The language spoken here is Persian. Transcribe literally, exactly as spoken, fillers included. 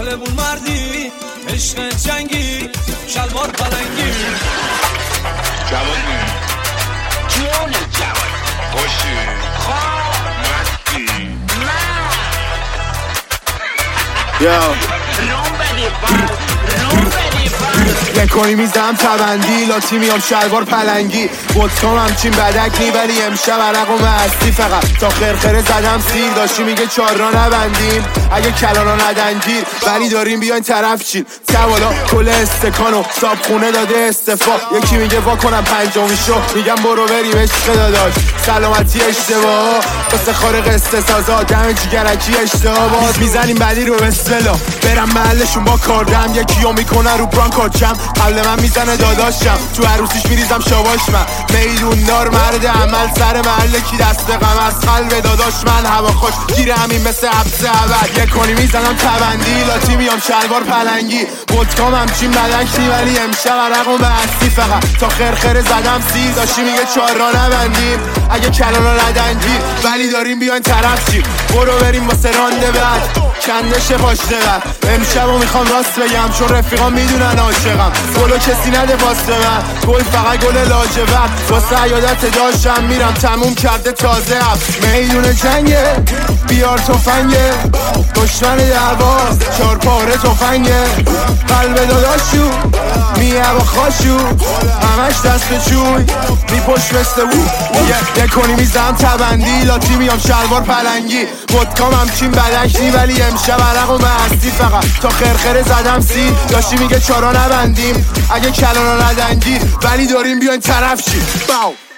خیابون مردی، عشق جنگی، شلوار پلنگی. جوانی جون جوان خوشی خواه مستی یا روم بدی بار روم بدی بار نکنی میزم تبندی لاتی میام شلوار پلنگی بودکام همچین بدک نی ولی امشب عرق و مستی فقط تا خرخره زدم سیر داشتی میگه چار را نبندیم اگه کلانا ندنگیر ولی داریم بیاین طرف چین سوالا کل استکانو صاب خونه داده استفا یکی میگه وا کنم پنجمی شو میگم برو بریم عشق داداش سلامتی اشتباه واسه خارق استسازا دم جگرکی اشتباه باز میزنیم بدی رو بسلا برم محلشون با کاردم یکیو میکنه رو برانکارچم قبل من میزنه داداشم تو عروسیش میریزم شواش من میدون دار مرد عمل سر محله کی دست غم از قلب داداش من هوا خوش گیره همین مثل حبس عبد یکونی میزنم تبندی لاتی میام شلوار پلنگی بودکام همچین بدک نی ولی امشب عرق و بستی فقط تا خرخره زدم سیر داشتی میگه چار را نبندیم اگه کلانا ندنگیر ولی داریم بیاین طرف چیم برو بریم واسه رانده بعد کندش پاشته بعد امشبو میخوام راست بگم چون رفیقام میدونن عاشقم گلو کسی نده واسه من گل فقط گل لاجورد واسه عیادت داشتم میرم تموم کرده تازه اب میدون جنگه بیار تفنگه دشمن دعوا چار پاره تفنگه قلب داداشو میه با خاشو همش دست چوی میپشت مثل او یکونی میزم تبندی لاتی میام شلوار پلنگی بودکام همچین بدک نی ولی امشب عرق و مستی فقط تا خرخره زدم سیر داشتی میگه چارا نبندیم اگه کلانا ندنگیر ولی داریم بیاین طرف چی باو